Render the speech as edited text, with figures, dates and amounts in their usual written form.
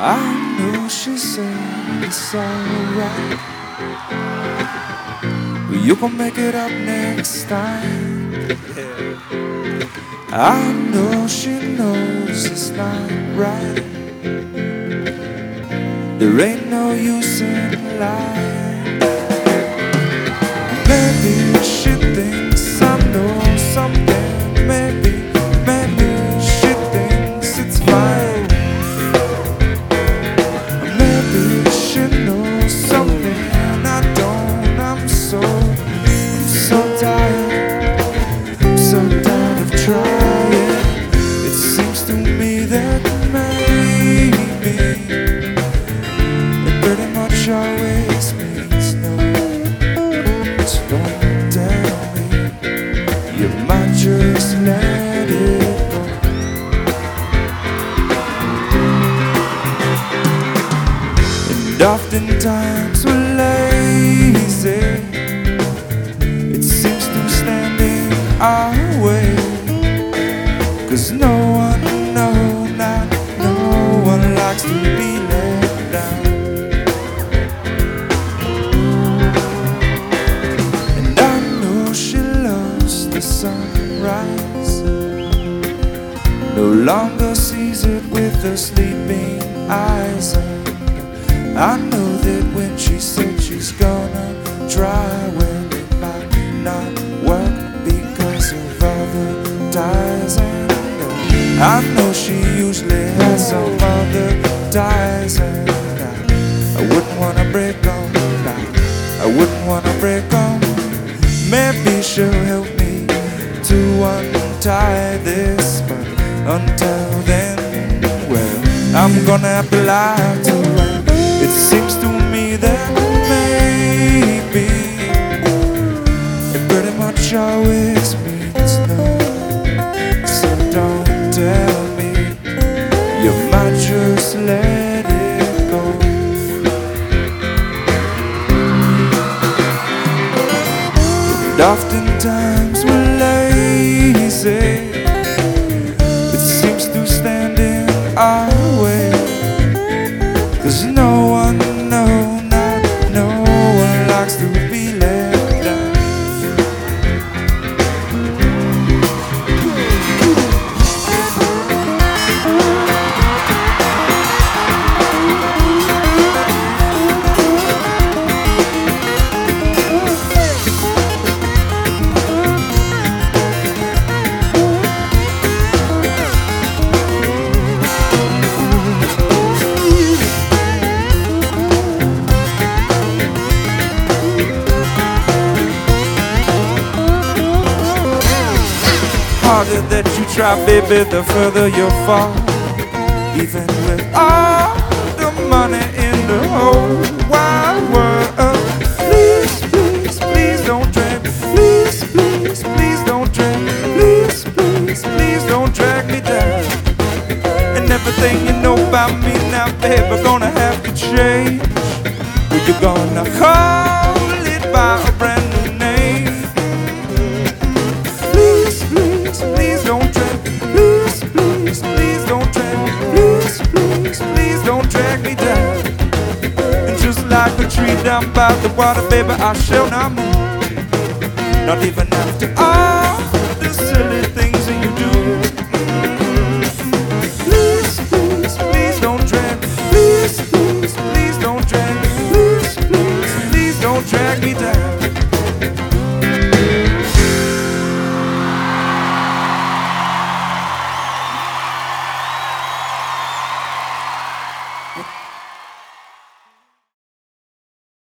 I know she said it's alright, but you can make it up next time. I know she knows it's not right. There ain't no use in lying. Maybe she thinks I know something. Maybe she thinks it's fine. Maybe she knows something I don't. I'm so tired. I'm so tired of trying. It seems to me that maybe it pretty much always means no. So don't tell me you might just let it go. And oftentimes we're lazy. It seems to stand in our way, 'cause no one likes to be let down. And I know she loves the sunrise, no longer sees it with her sleeping eyes. And I know that when she said she's gonna try, well, it might not work because of other ties. And I know she usually has some other ties, and I wouldn't wanna break them. I wouldn't wanna break them. Maybe she'll help me to untie this, but until then, well, I'm gonna have to lie to her. It seems to me that maybe it pretty much always means no. So don't tell me, you might just let it go. And oftentimes we're lazy. It seems to stand in our way, 'cause no one likes to be let down. Harder that you try, baby, the further you fall. Even with all the money in the whole wide world, please, please, please don't drag me. Please, please, please don't drag me. Please, please, please don't drag me down. And everything you know about me now, baby, gonna have to change. Well, you're gonna call it by a brand new name. Please, please, please don't drag me. Please, please, please don't drag me. Please, please, please don't drag me down. And just like a tree down by the water, baby, I shall not move. Not even after all the silly things that you do. Please, please, please don't drag me. Please, please, please don't drag me. Please, please, please don't drag me down.